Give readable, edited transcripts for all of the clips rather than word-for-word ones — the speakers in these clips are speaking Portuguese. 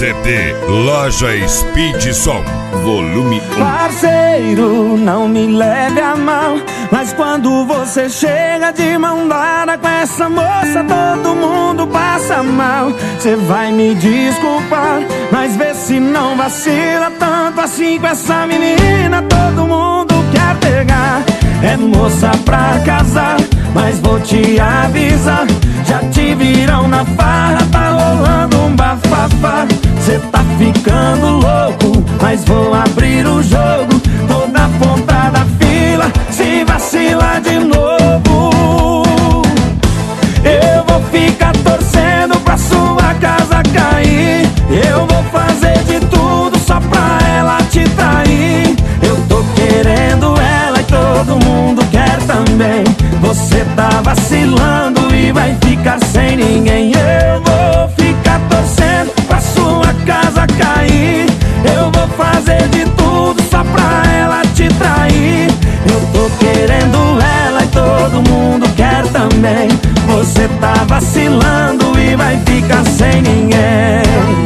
CD Loja Speed Som, volume 1. Parceiro, não me leve a mal, mas quando você chega de mão dada com essa moça, todo mundo passa mal. Cê vai me desculpar, mas vê se não vacila tanto assim com essa menina. Todo mundo quer pegar, é moça pra casar, mas vou te avisar, já te viram na farra, tá rolando um bafafá. Cê tá ficando louco, mas vou abrir o jogo, tô na ponta da fila, se vacilar de novo eu vou ficar torcendo pra sua casa cair. Eu vou fazer de tudo só pra ela te trair. Eu tô querendo ela e todo mundo quer também. Você tá vacilando e vai ficar sem ninguém. Eu vou ficar torcendo pra sua casa cair. Eu vou fazer de tudo só pra ela te trair. Eu tô querendo ela e todo mundo quer também. Você tá vacilando e vai ficar sem ninguém.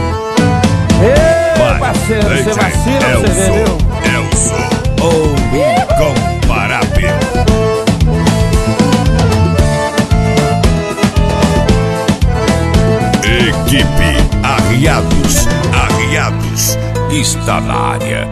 Ei, parceiro, você vacila, você entendeu? Eu sou o incomparável. Equipe Arriados está na área.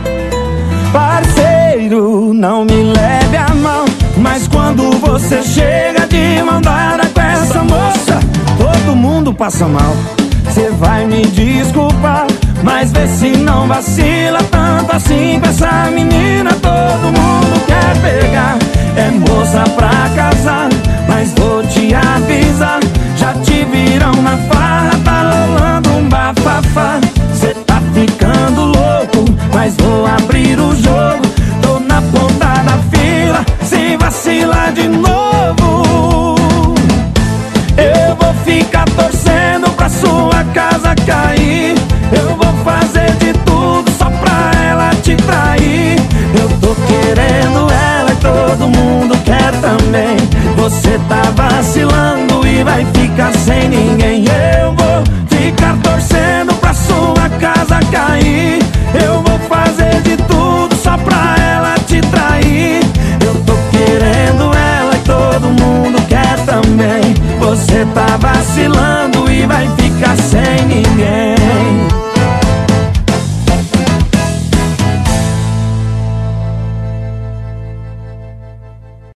Parceiro, não me leve a mão, mas quando você chega de mão dada com essa moça, todo mundo passa mal. Cê vai me desculpar, mas vê se não vacila tanto assim com essa menina. Todo mundo quer pegar, é moça pra casar, mas vou te avisar, já te viram na farra, tá rolando um bafafá. Cê tá ficando louco, mas vou abrir o jogo, tô na ponta da fila, se vacilar de novo eu vou ficar torcendo pra sua casa cair. Eu vou fazer de tudo só pra ela te trair. Eu tô querendo ela e todo mundo quer também. Você tá vacilando e vai ficar sem ninguém. Eu vou ficar torcendo pra sua casa cair. Eu vou fazer de tudo só pra ela te trair. Eu tô querendo ela e todo mundo quer também. Você tá vacilando